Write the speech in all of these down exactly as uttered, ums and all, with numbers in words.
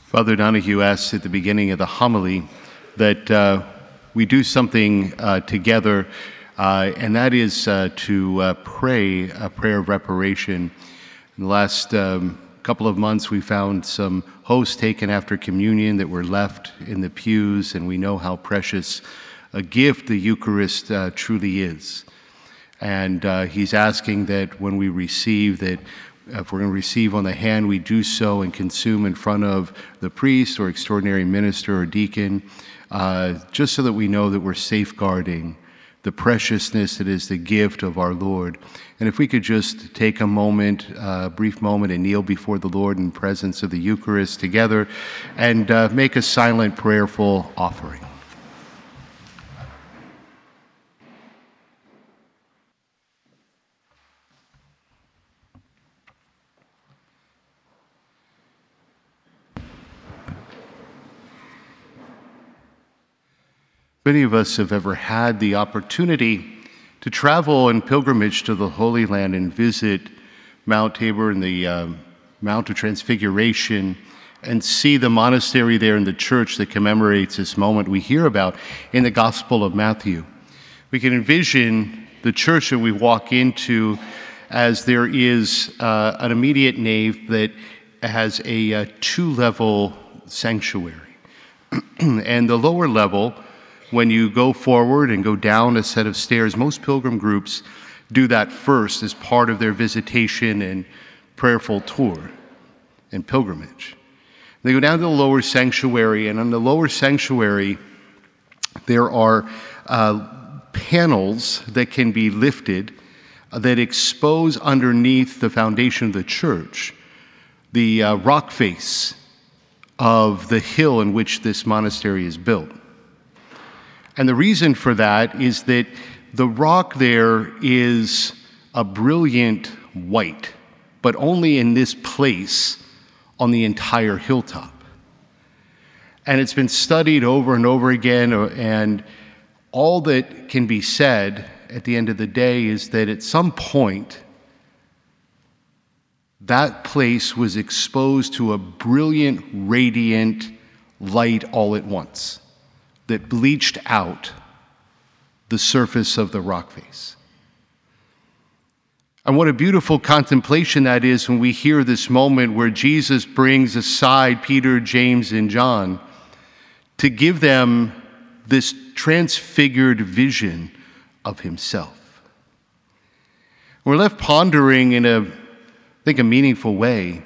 Father Donahue asked at the beginning of the homily that uh, we do something uh, together, uh, and that is uh, to uh, pray a prayer of reparation. In the last um, couple of months, we found some hosts taken after communion that were left in the pews, and we know how precious a gift the Eucharist uh, truly is. And uh, he's asking that when we receive, that if we're going to receive on the hand, we do so and consume in front of the priest or extraordinary minister or deacon, uh, just so that we know that we're safeguarding the preciousness that is the gift of our Lord. And if we could just take a moment, a uh, brief moment, and kneel before the Lord in presence of the Eucharist together and uh, make a silent, prayerful offering. Many of us have ever had the opportunity to travel in pilgrimage to the Holy Land and visit Mount Tabor and the uh, Mount of Transfiguration and see the monastery there and the church that commemorates this moment we hear about in the Gospel of Matthew. We can envision the church that we walk into as there is uh, an immediate nave that has a uh, two-level sanctuary. And the lower level, when you go forward and go down a set of stairs, most pilgrim groups do that first as part of their visitation and prayerful tour and pilgrimage. They go down to the lower sanctuary, and on the lower sanctuary, there are uh, panels that can be lifted uh, that expose underneath the foundation of the church the uh, rock face of the hill in which this monastery is built. And the reason for that is that the rock there is a brilliant white, but only in this place on the entire hilltop. And it's been studied over and over again, and all that can be said at the end of the day is that at some point, that place was exposed to a brilliant, radiant light all at once that bleached out the surface of the rock face. And what a beautiful contemplation that is when we hear this moment where Jesus brings aside Peter, James, and John to give them this transfigured vision of himself. We're left pondering in a, I think, a meaningful way.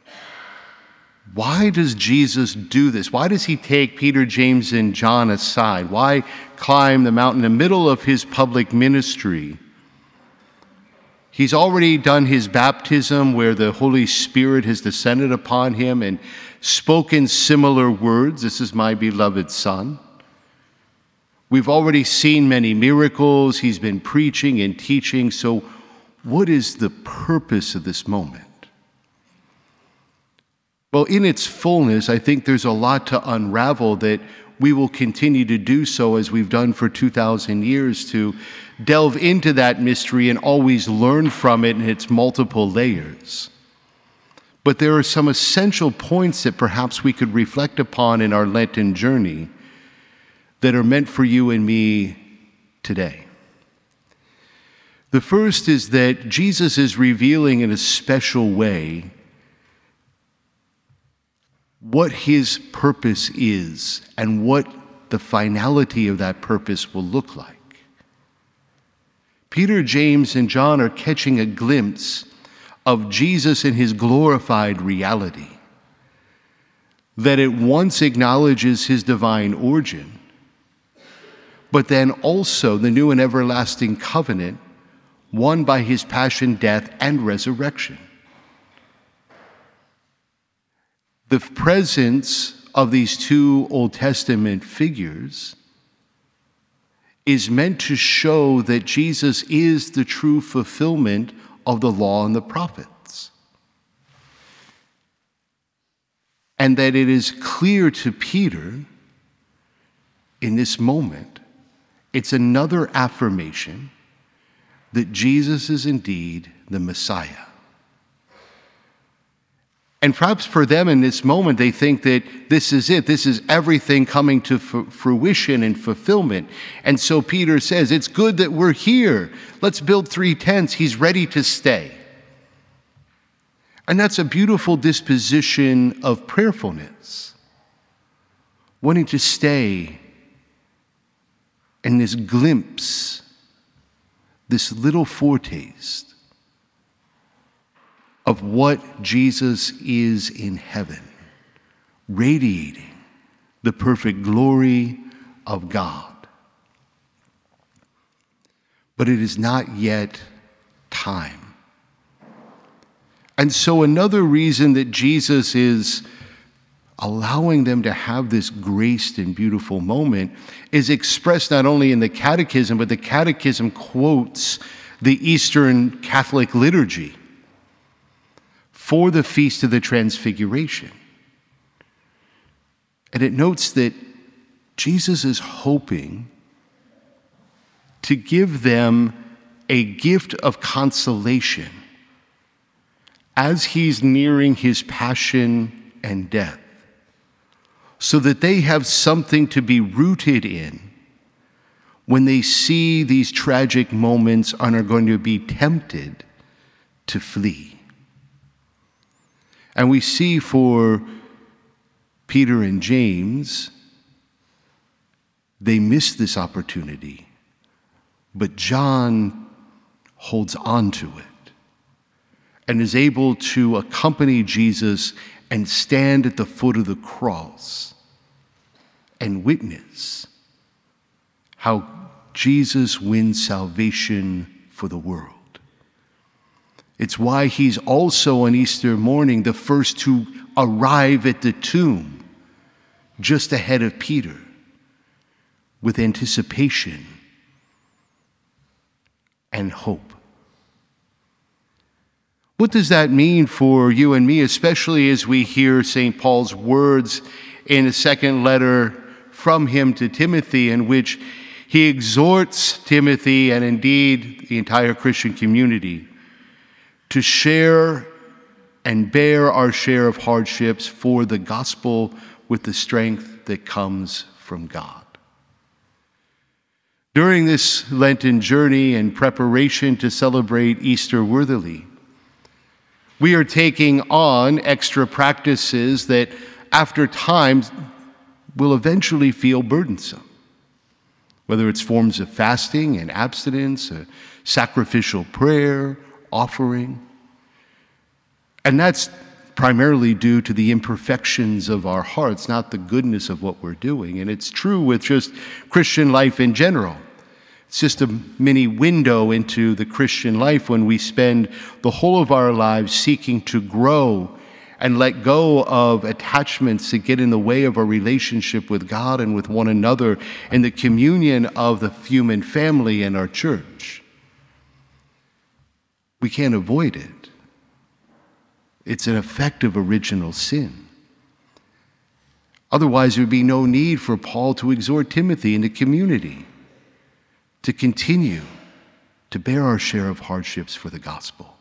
Why does Jesus do this? Why does he take Peter, James, and John aside? Why climb the mountain in the middle of his public ministry? He's already done his baptism where the Holy Spirit has descended upon him and spoken similar words. This is my beloved Son. We've already seen many miracles. He's been preaching and teaching. So what is the purpose of this moment? Well, in its fullness, I think there's a lot to unravel that we will continue to do so as we've done for two thousand years, to delve into that mystery and always learn from it in its multiple layers. But there are some essential points that perhaps we could reflect upon in our Lenten journey that are meant for you and me today. The first is that Jesus is revealing in a special way what his purpose is and what the finality of that purpose will look like. Peter, James, and John are catching a glimpse of Jesus in his glorified reality, that at once acknowledges his divine origin, but then also the new and everlasting covenant won by his passion, death, and resurrection. The presence of these two Old Testament figures is meant to show that Jesus is the true fulfillment of the law and the prophets. And that it is clear to Peter in this moment, it's another affirmation that Jesus is indeed the Messiah. And perhaps for them in this moment, they think that this is it. This is everything coming to f- fruition and fulfillment. And so Peter says, it's good that we're here. Let's build three tents. He's ready to stay. And that's a beautiful disposition of prayerfulness, wanting to stay in this glimpse, this little foretaste of what Jesus is in heaven, radiating the perfect glory of God. But it is not yet time. And so another reason that Jesus is allowing them to have this graced and beautiful moment is expressed not only in the Catechism, but the Catechism quotes the Eastern Catholic liturgy for the Feast of the Transfiguration. And it notes that Jesus is hoping to give them a gift of consolation as he's nearing his passion and death, so that they have something to be rooted in when they see these tragic moments and are going to be tempted to flee. And we see for Peter and James, they miss this opportunity, but John holds on to it and is able to accompany Jesus and stand at the foot of the cross and witness how Jesus wins salvation for the world. It's why he's also on Easter morning the first to arrive at the tomb just ahead of Peter with anticipation and hope. What does that mean for you and me, especially as we hear Saint Paul's words in a second letter from him to Timothy, in which he exhorts Timothy and indeed the entire Christian community to share and bear our share of hardships for the gospel with the strength that comes from God. During this Lenten journey and preparation to celebrate Easter worthily, we are taking on extra practices that after time will eventually feel burdensome. Whether it's forms of fasting and abstinence, a sacrificial prayer, offering. And that's primarily due to the imperfections of our hearts, not the goodness of what we're doing. And it's true with just Christian life in general. It's just a mini window into the Christian life when we spend the whole of our lives seeking to grow and let go of attachments that get in the way of our relationship with God and with one another in the communion of the human family and our church. We can't avoid it. It's an effect of original sin. Otherwise, there would be no need for Paul to exhort Timothy and the community to continue to bear our share of hardships for the gospel.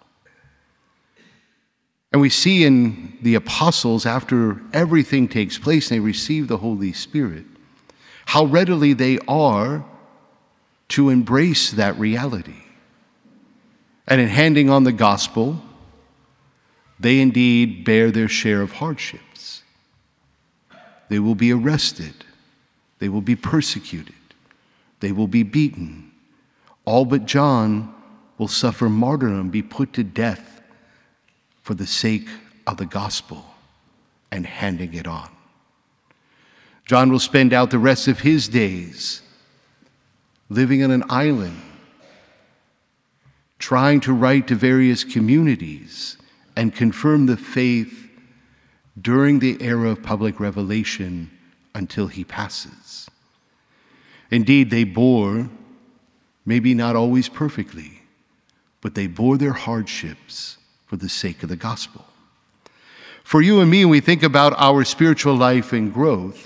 And we see in the apostles, after everything takes place and they receive the Holy Spirit, how readily they are to embrace that reality. And in handing on the gospel, they indeed bear their share of hardships. They will be arrested. They will be persecuted. They will be beaten. All but John will suffer martyrdom, be put to death for the sake of the gospel and handing it on. John will spend out the rest of his days living on an island, trying to write to various communities and confirm the faith during the era of public revelation until he passes. Indeed, they bore, maybe not always perfectly, but they bore their hardships for the sake of the gospel. For you and me, when we think about our spiritual life and growth,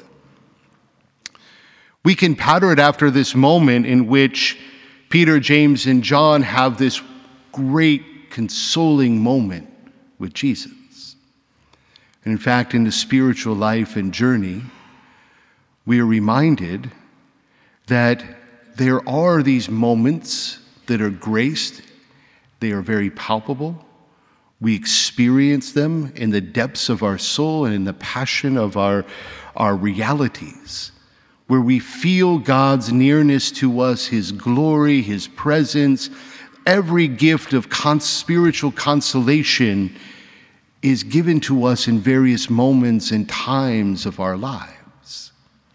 we can pattern it after this moment in which Peter, James, and John have this great consoling moment with Jesus. And in fact, in the spiritual life and journey, we are reminded that there are these moments that are graced. They are very palpable. We experience them in the depths of our soul and in the passion of our, our realities, where we feel God's nearness to us, his glory, his presence. Every gift of cons- spiritual consolation is given to us in various moments and times of our lives.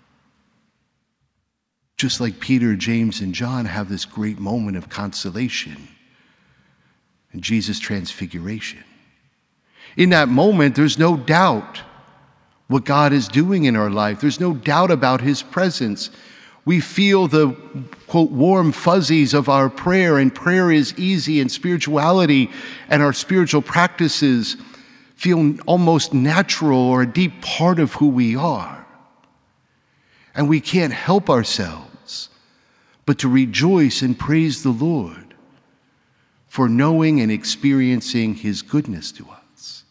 Just like Peter, James, and John have this great moment of consolation in Jesus' transfiguration. In that moment, there's no doubt what God is doing in our life. There's no doubt about his presence. We feel the, quote, warm fuzzies of our prayer, and prayer is easy, and spirituality and our spiritual practices feel almost natural or a deep part of who we are. And we can't help ourselves but to rejoice and praise the Lord for knowing and experiencing his goodness to us.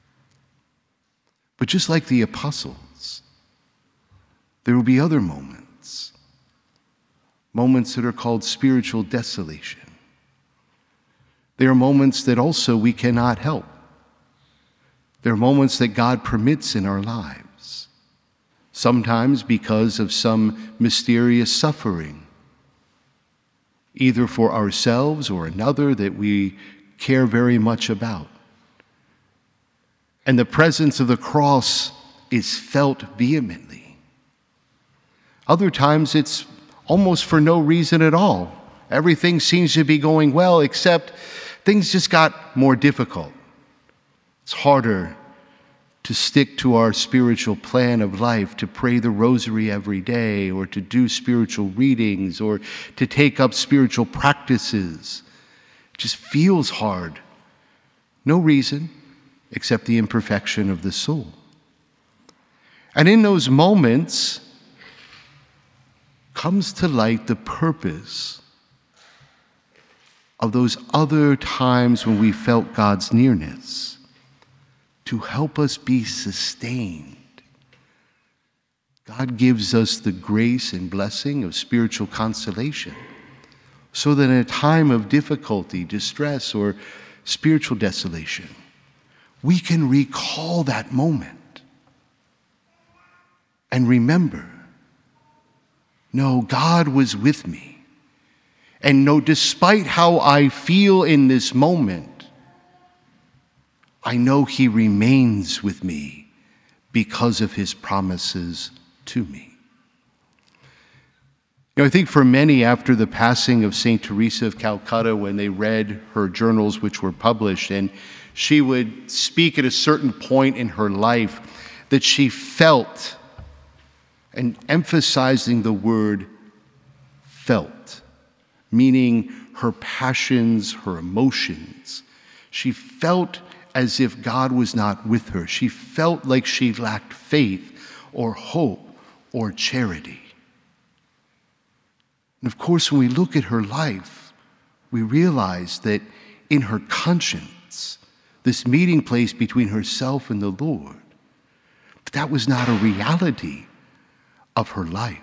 But just like the apostles, there will be other moments, moments that are called spiritual desolation. They are moments that also we cannot help. There are moments that God permits in our lives, sometimes because of some mysterious suffering, either for ourselves or another that we care very much about. And the presence of the cross is felt vehemently. Other times it's almost for no reason at all. Everything seems to be going well, except things just got more difficult. It's harder to stick to our spiritual plan of life, to pray the rosary every day, or to do spiritual readings, or to take up spiritual practices. It just feels hard. No reason except the imperfection of the soul. And in those moments comes to light the purpose of those other times when we felt God's nearness, to help us be sustained. God gives us the grace and blessing of spiritual consolation so that in a time of difficulty, distress, or spiritual desolation, we can recall that moment and remember, no, God was with me. And no, despite how I feel in this moment, I know he remains with me because of his promises to me. You know, I think for many, after the passing of Saint Teresa of Calcutta, when they read her journals which were published, and she would speak at a certain point in her life that she felt, and emphasizing the word felt, meaning her passions, her emotions. She felt as if God was not with her. She felt like she lacked faith or hope or charity. And of course, when we look at her life, we realize that in her conscience, this meeting place between herself and the Lord, but that was not a reality of her life.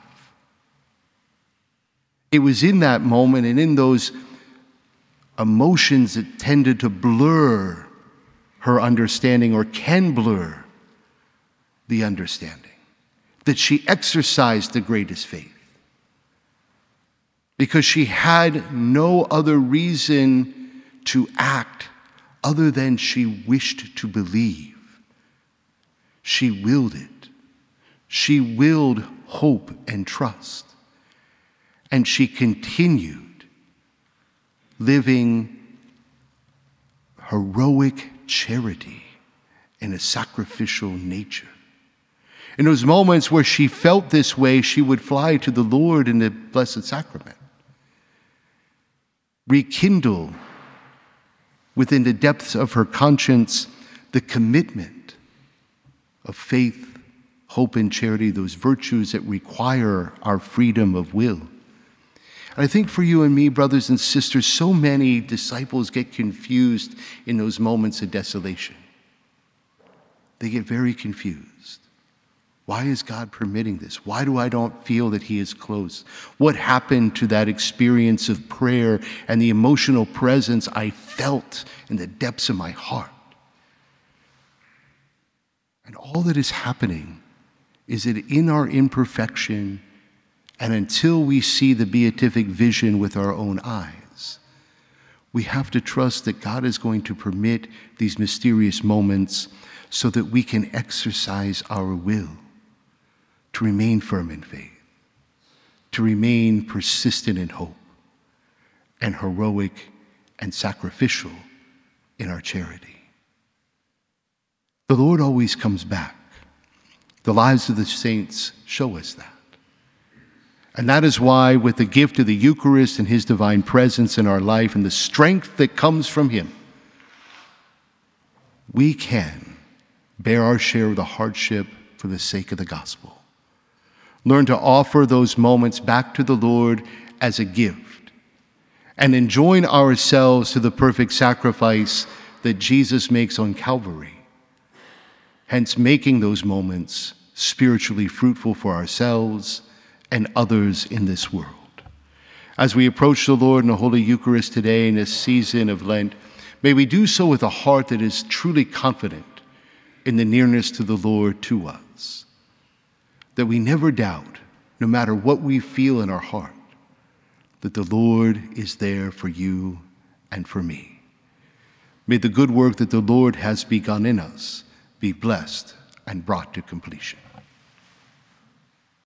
It was in that moment and in those emotions that tended to blur her understanding, or can blur the understanding, that she exercised the greatest faith. Because she had no other reason to act other than she wished to believe. She willed it. She willed hope and trust. And she continued living heroic charity in a sacrificial nature. In those moments where she felt this way, she would fly to the Lord in the Blessed Sacrament, rekindle within the depths of her conscience the commitment of faith, hope, and charity, those virtues that require our freedom of will. And I think for you and me, brothers and sisters, so many disciples get confused in those moments of desolation. they get very confused. Why is God permitting this? Why do I not feel that he is close? What happened to that experience of prayer and the emotional presence I felt in the depths of my heart? And all that is happening is that in our imperfection, and until we see the beatific vision with our own eyes, we have to trust that God is going to permit these mysterious moments so that we can exercise our will to remain firm in faith, to remain persistent in hope, and heroic and sacrificial in our charity. The Lord always comes back. The lives of the saints show us that. And that is why, with the gift of the Eucharist and his divine presence in our life and the strength that comes from him, we can bear our share of the hardship for the sake of the gospel. Learn to offer those moments back to the Lord as a gift, and enjoin ourselves to the perfect sacrifice that Jesus makes on Calvary, hence making those moments spiritually fruitful for ourselves and others in this world. As we approach the Lord in the Holy Eucharist today in this season of Lent, may we do so with a heart that is truly confident in the nearness to the Lord to us, that we never doubt, no matter what we feel in our heart, that the Lord is there for you and for me. May the good work that the Lord has begun in us be blessed and brought to completion.